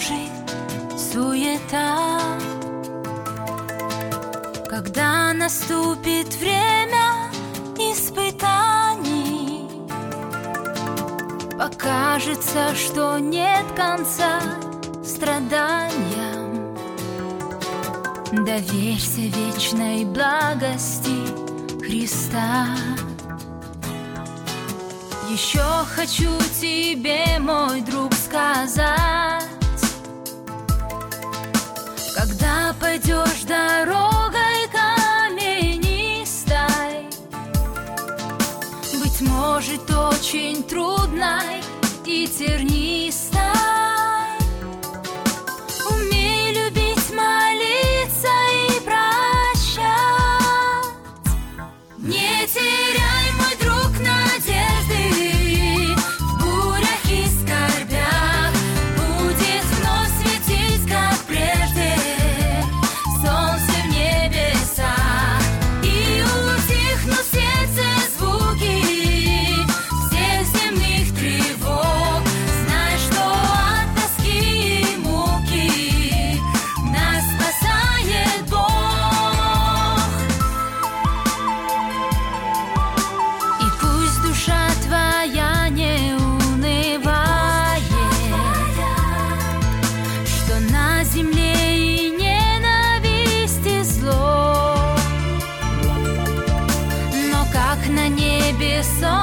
кружит суета. Когда наступит время испытаний, покажется, что нет конца страданиям. Доверься вечной благости Христа. Еще хочу тебе, мой друг, сказать: когда пойдешь дорогой каменистой, быть может, очень трудной и тернистой, умей любить, молиться и прощать. Не теряй, мой друг, надежды. В бурях и скорбях будет вновь светить, как прежде, солнце в небесах. И утихнут в сердце звуки всех земных тревог. Знай, что от тоски и муки нас спасает Бог. И пусть душа твоя не унывает, что на земле и ненависть и зло, но как на небе солнце